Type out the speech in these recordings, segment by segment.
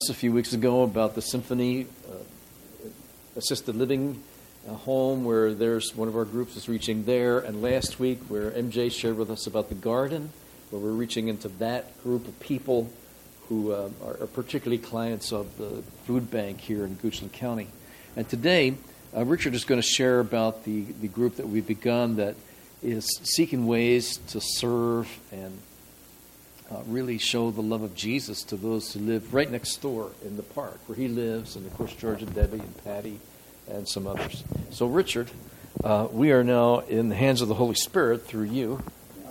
announced a few weeks ago about the Symphony Assisted Living home, where there's one of our groups is reaching there. And last week, where MJ shared with us about the garden, where we're reaching into that group of people who are particularly clients of the food bank here in Goochland County. And today, Richard is going to share about the group that we've begun that is seeking ways to serve and really show the love of Jesus to those who live right next door in the park where he lives, and of course George and Debbie and Patty and some others. So Richard, we are now in the hands of the Holy Spirit through you.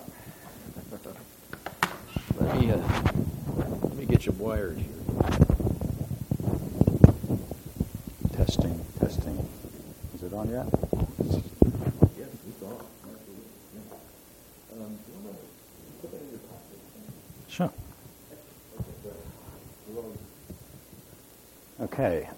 Let me get you wired here. Testing. Is it on yet? Yes, it's on. Put that in your pocket. Sure. Okay.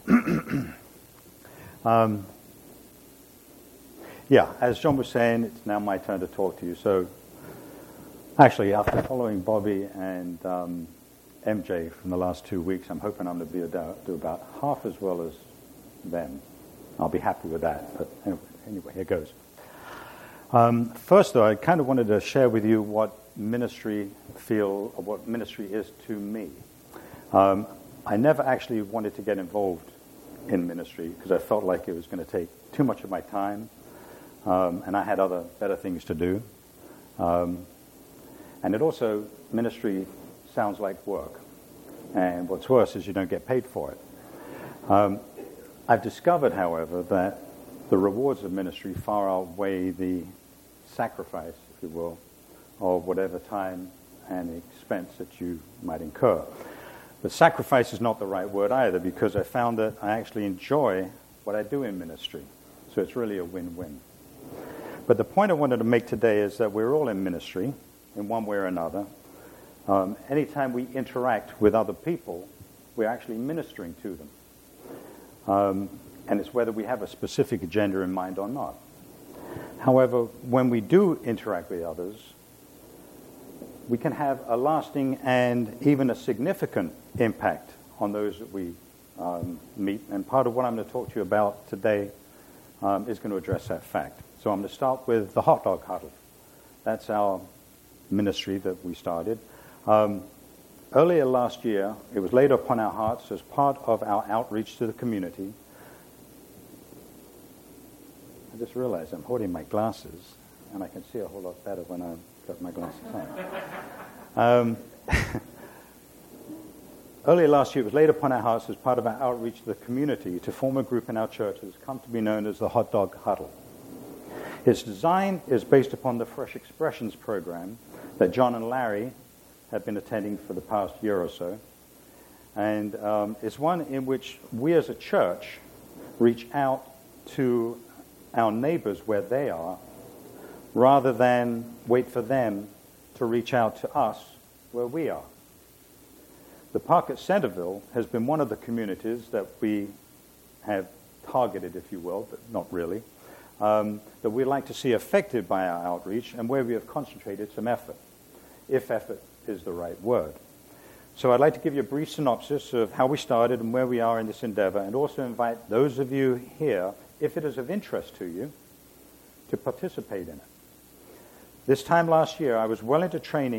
As John was saying, it's now my turn to talk to you. So, actually, after following Bobby and MJ from the last 2 weeks, I'm hoping I'm going to do about half as well as them. I'll be happy with that. But anyway, here goes. First, though, I kind of wanted to share with you what ministry is to me. I never actually wanted to get involved in ministry because I felt like it was going to take too much of my time, and I had other better things to do. And it also, ministry sounds like work, and what's worse is you don't get paid for it. I've discovered, however, that the rewards of ministry far outweigh the sacrifice, if you will, of whatever time and expense that you might incur. But sacrifice is not the right word either, because I found that I actually enjoy what I do in ministry. So it's really a win-win. But the point I wanted to make today is that we're all in ministry in one way or another. Anytime we interact with other people, we're actually ministering to them. And it's whether we have a specific agenda in mind or not. However, when we do interact with others, we can have a lasting and even a significant impact on those that we meet. And part of what I'm going to talk to you about today is going to address that fact. So I'm going to start with the Hot Dog Huddle. That's our ministry that we started. Earlier last year, it was laid upon our hearts as part of our outreach to the community. I just realized I'm holding my glasses, and I can see a whole lot better when I've got my glasses on. Earlier last year, it was laid upon our hearts as part of our outreach to the community to form a group in our church that has come to be known as the Hot Dog Huddle. Its design is based upon the Fresh Expressions program that John and Larry have been attending for the past year or so. And it's one in which we as a church reach out to our neighbors where they are, rather than wait for them to reach out to us where we are. The park at Centerville has been one of the communities that we have targeted, if you will, but not really, that we'd like to see affected by our outreach and where we have concentrated some effort, if effort is the right word. So I'd like to give you a brief synopsis of how we started and where we are in this endeavor, and also invite those of you here, if it is of interest to you, to participate in it. This time last year, I was well into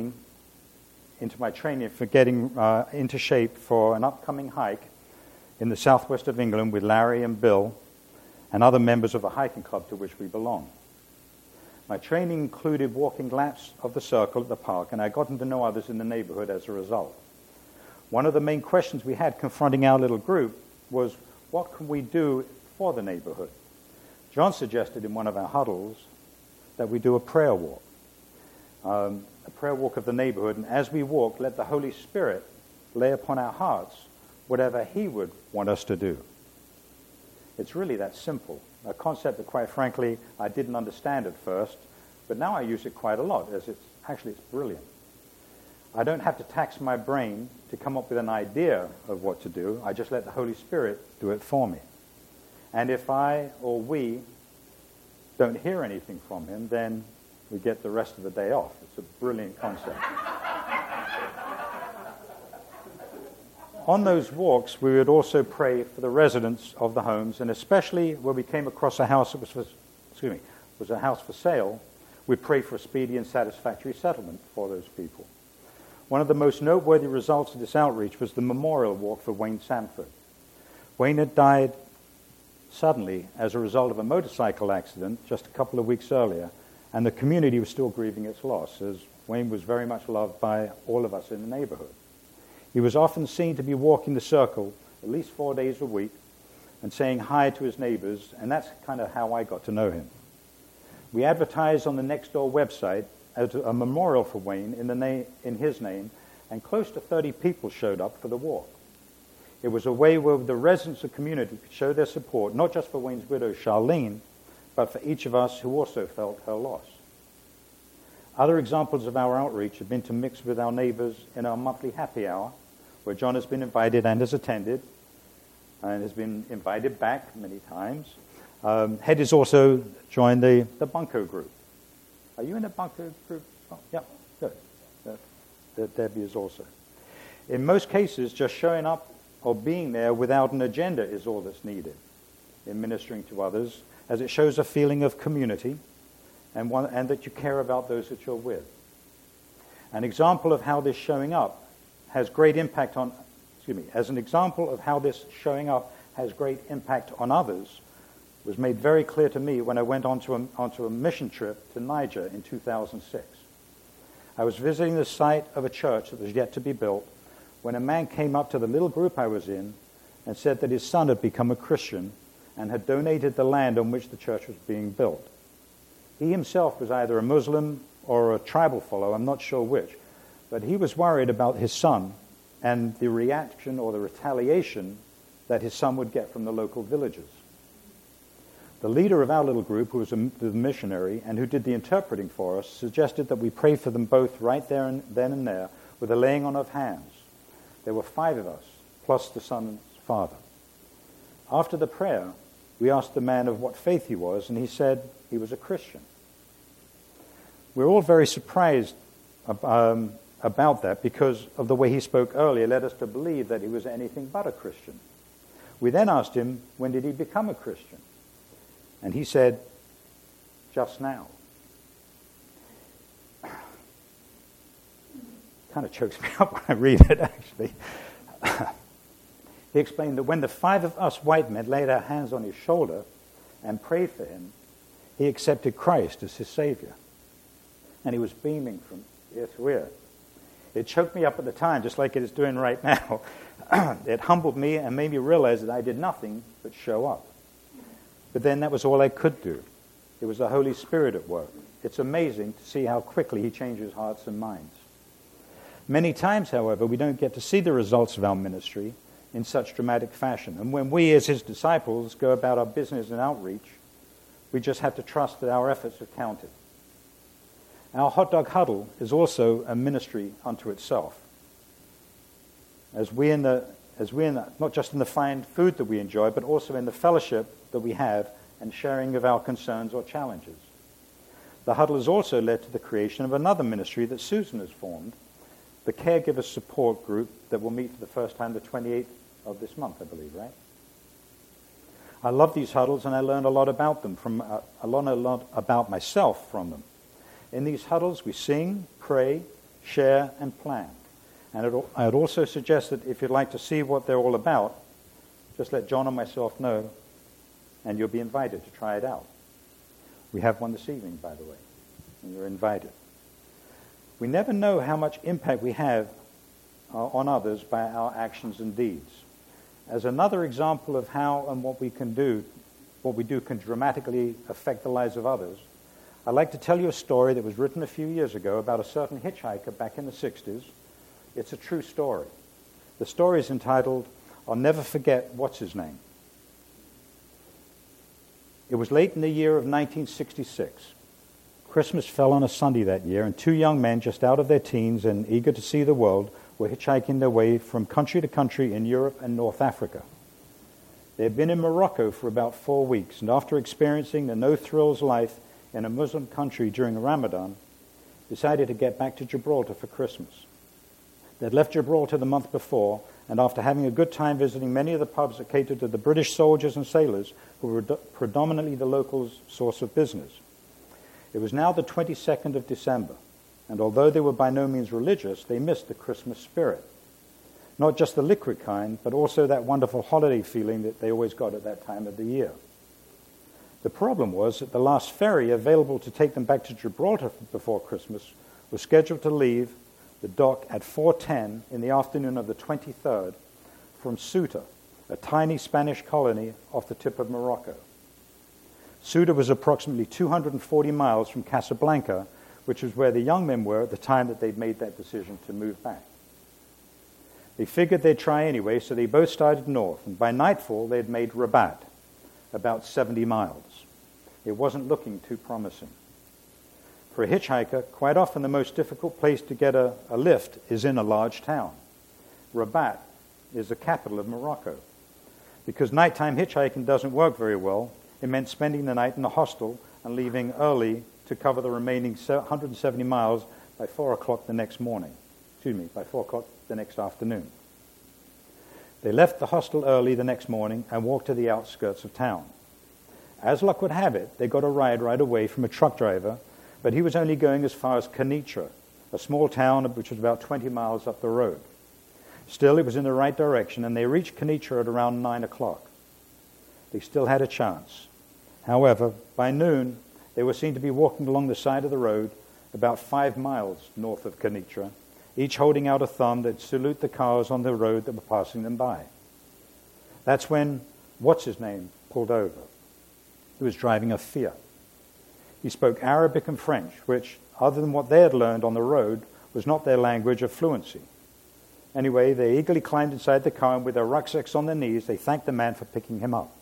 my training for getting into shape for an upcoming hike in the southwest of England with Larry and Bill and other members of a hiking club to which we belong. My training included walking laps of the circle at the park, and I'd gotten to know others in the neighborhood as a result. One of the main questions we had confronting our little group was, what can we do for the neighborhood? John suggested in one of our huddles that we do a prayer walk. A prayer walk of the neighborhood, and as we walk, let the Holy Spirit lay upon our hearts whatever he would want us to do. It's really that simple. A concept that, quite frankly, I didn't understand at first, but now I use it quite a lot, as it's brilliant. I don't have to tax my brain to come up with an idea of what to do. I just let the Holy Spirit do it for me. And if I or we don't hear anything from him, then we get the rest of the day off. It's a brilliant concept. On those walks, we would also pray for the residents of the homes, and especially when we came across a house that was a house for sale, we'd pray for a speedy and satisfactory settlement for those people. One of the most noteworthy results of this outreach was the memorial walk for Wayne Sanford. Wayne had died suddenly as a result of a motorcycle accident just a couple of weeks earlier, and the community was still grieving its loss, as Wayne was very much loved by all of us in the neighborhood. He was often seen to be walking the circle at least 4 days a week and saying hi to his neighbors, and that's kind of how I got to know him. We advertised on the Nextdoor website as a memorial for Wayne in his name, and close to 30 people showed up for the walk. It was a way where the residents of the community could show their support, not just for Wayne's widow, Charlene, but for each of us who also felt her loss. Other examples of our outreach have been to mix with our neighbors in our monthly happy hour, where John has been invited and has attended, and has been invited back many times. Head has also joined the Bunko group. Are you in the Bunko group? Oh, yeah, good. Debbie is also. In most cases, just showing up or being there without an agenda is all that's needed in ministering to others, as it shows a feeling of community and that you care about those that you're with. An example of how this showing up has great impact on, as an example of how this showing up has great impact on others was made very clear to me when I went onto a mission trip to Niger in 2006. I was visiting the site of a church that was yet to be built when a man came up to the little group I was in and said that his son had become a Christian and had donated the land on which the church was being built. He himself was either a Muslim or a tribal follower, I'm not sure which, but he was worried about his son and the reaction or the retaliation that his son would get from the local villagers. The leader of our little group, who was the missionary and who did the interpreting for us, suggested that we pray for them both right there and then and there with a laying on of hands. There were 5 of us, plus the son's father. After the prayer, we asked the man of what faith he was, and he said he was a Christian. We're all very surprised about that because of the way he spoke earlier led us to believe that he was anything but a Christian. We then asked him, when did he become a Christian? And he said, just now. Kind of chokes me up when I read it, actually. He explained that when the 5 of us white men laid our hands on his shoulder and prayed for him, he accepted Christ as his Savior. And he was beaming from ear to ear. It choked me up at the time, just like it is doing right now. It humbled me and made me realize that I did nothing but show up. But then that was all I could do. It was the Holy Spirit at work. It's amazing to see how quickly he changes hearts and minds. Many times, however, we don't get to see the results of our ministry in such dramatic fashion. And when we, as his disciples, go about our business and outreach, we just have to trust that our efforts are counted. Our hot dog huddle is also a ministry unto itself. As we not just in the fine food that we enjoy, but also in the fellowship that we have and sharing of our concerns or challenges. The huddle has also led to the creation of another ministry that Susan has formed, the Caregiver Support Group, that will meet for the first time the 28th of this month, I believe, right? I love these huddles, and I learned a lot about them, I learned a lot about myself from them. In these huddles, we sing, pray, share, and plan. And I would also suggest that if you'd like to see what they're all about, just let John and myself know, and you'll be invited to try it out. We have one this evening, by the way, and you're invited. We never know how much impact we have on others by our actions and deeds. As another example of how and what we do can dramatically affect the lives of others, I'd like to tell you a story that was written a few years ago about a certain hitchhiker back in the 60s. It's a true story. The story is entitled, I'll Never Forget What's His Name. It was late in the year of 1966. Christmas fell on a Sunday that year, and 2 young men just out of their teens and eager to see the world were hitchhiking their way from country to country in Europe and North Africa. They had been in Morocco for about 4 weeks, and after experiencing the no-thrills life in a Muslim country during Ramadan, decided to get back to Gibraltar for Christmas. They'd left Gibraltar the month before and after having a good time visiting many of the pubs that catered to the British soldiers and sailors who were predominantly the locals' source of business. It was now the 22nd of December, and although they were by no means religious, they missed the Christmas spirit. Not just the liquid kind, but also that wonderful holiday feeling that they always got at that time of the year. The problem was that the last ferry available to take them back to Gibraltar before Christmas was scheduled to leave the dock at 4:10 in the afternoon of the 23rd from Ceuta, a tiny Spanish colony off the tip of Morocco. Ceuta was approximately 240 miles from Casablanca, which was where the young men were at the time that they'd made that decision to move back. They figured they'd try anyway, so they both started north, and by nightfall they'd made Rabat, about 70 miles. It wasn't looking too promising. For a hitchhiker, quite often the most difficult place to get a lift is in a large town. Rabat is the capital of Morocco. Because nighttime hitchhiking doesn't work very well, it meant spending the night in a hostel and leaving early to cover the remaining 170 miles by 4 o'clock the next morning. By 4 o'clock the next afternoon. They left the hostel early the next morning and walked to the outskirts of town. As luck would have it, they got a ride right away from a truck driver, but he was only going as far as Kenitra, a small town which was about 20 miles up the road. Still, it was in the right direction, and they reached Kenitra at around 9 o'clock. They still had a chance. However, by noon, they were seen to be walking along the side of the road about 5 miles north of Kenitra, each holding out a thumb that salute the cars on the road that were passing them by. That's when what's-his-name pulled over. He was driving a Fiat. He spoke Arabic and French, which, other than what they had learned on the road, was not their language of fluency. Anyway, they eagerly climbed inside the car, and with their rucksacks on their knees, they thanked the man for picking them up.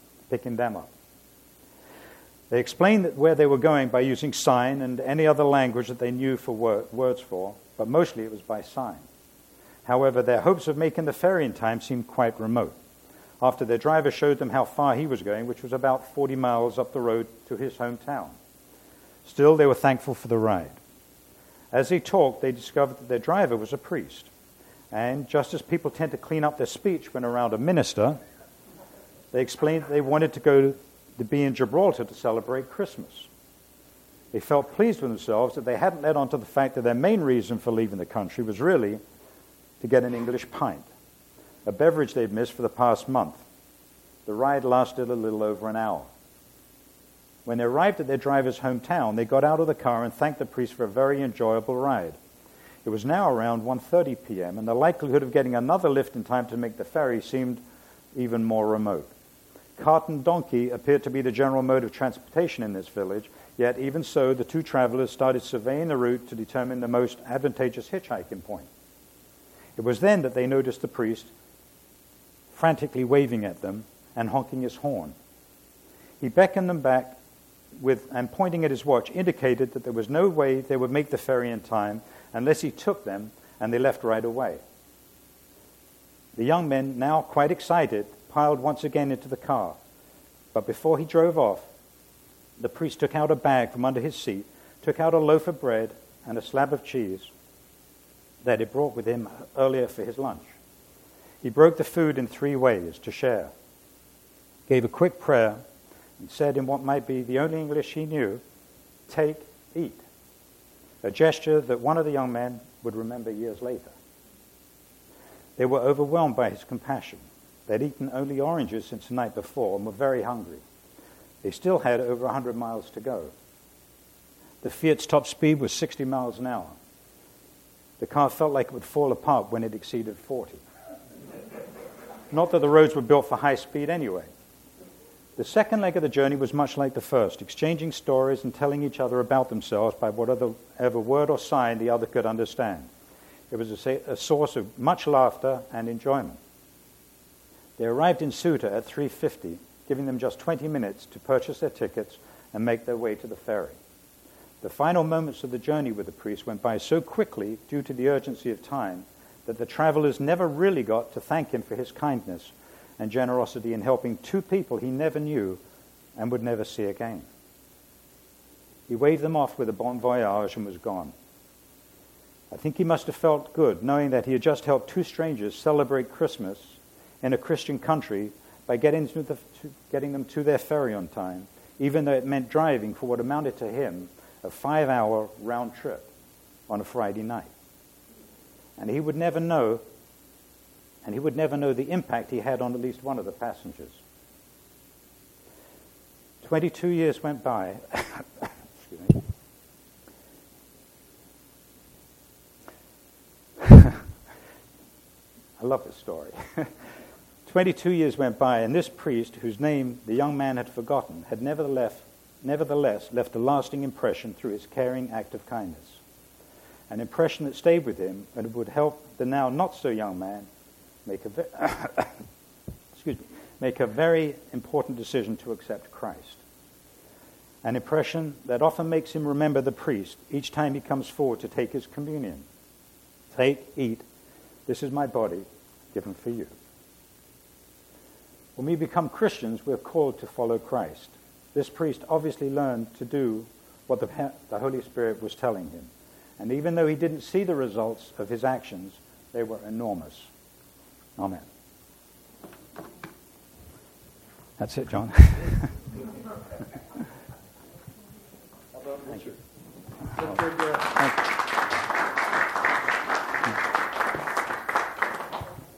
They explained that where they were going by using sign and any other language that they knew for words for, but mostly it was by sign. However, their hopes of making the ferry in time seemed quite remote, after their driver showed them how far he was going, which was about 40 miles up the road to his hometown. Still, they were thankful for the ride. As they talked, they discovered that their driver was a priest. And just as people tend to clean up their speech when around a minister, they explained that they wanted to be in Gibraltar to celebrate Christmas. They felt pleased with themselves that they hadn't led on to the fact that their main reason for leaving the country was really to get an English pint, a beverage they'd missed for the past month. The ride lasted a little over an hour. When they arrived at their driver's hometown, they got out of the car and thanked the priest for a very enjoyable ride. It was now around 1:30 p.m., and the likelihood of getting another lift in time to make the ferry seemed even more remote. Cart and donkey appeared to be the general mode of transportation in this village, yet even so, the two travelers started surveying the route to determine the most advantageous hitchhiking point. It was then that they noticed the priest frantically waving at them and honking his horn. He beckoned them back and pointing at his watch indicated that there was no way they would make the ferry in time unless he took them, and they left right away. The young men, now quite excited, piled once again into the car. But before he drove off, the priest took out a bag from under his seat, took out a loaf of bread and a slab of cheese that he brought with him earlier for his lunch. He broke the food in 3 ways to share, gave a quick prayer, and said in what might be the only English he knew, "Take, eat," a gesture that one of the young men would remember years later. They were overwhelmed by his compassion. They'd eaten only oranges since the night before and were very hungry. They still had over 100 miles to go. The Fiat's top speed was 60 miles an hour. The car felt like it would fall apart when it exceeded 40. Not that the roads were built for high speed anyway. The second leg of the journey was much like the first, exchanging stories and telling each other about themselves by whatever word or sign the other could understand. It was a source of much laughter and enjoyment. They arrived in Ceuta at 3:50, giving them just 20 minutes to purchase their tickets and make their way to the ferry. The final moments of the journey with the priest went by so quickly due to the urgency of time that the travelers never really got to thank him for his kindness and generosity in helping 2 people he never knew and would never see again. He waved them off with a bon voyage and was gone. I think he must have felt good knowing that he had just helped two strangers celebrate Christmas in a Christian country by getting them to their ferry on time, even though it meant driving for what amounted to him a 5-hour round trip on a Friday night. And he would never know the impact he had on at least one of the passengers. 22 years went by. Excuse me. I love this story. 22 years went by, and this priest, whose name the young man had forgotten, had nevertheless left a lasting impression through his caring act of kindness. An impression that stayed with him and would help the now not-so-young man make a very important decision to accept Christ. An impression that often makes him remember the priest each time he comes forward to take his communion. Take, eat, this is my body given for you. When we become Christians, we're called to follow Christ. This priest obviously learned to do what the Holy Spirit was telling him. And even though he didn't see the results of his actions, they were enormous. Amen. That's it, John. Thank you.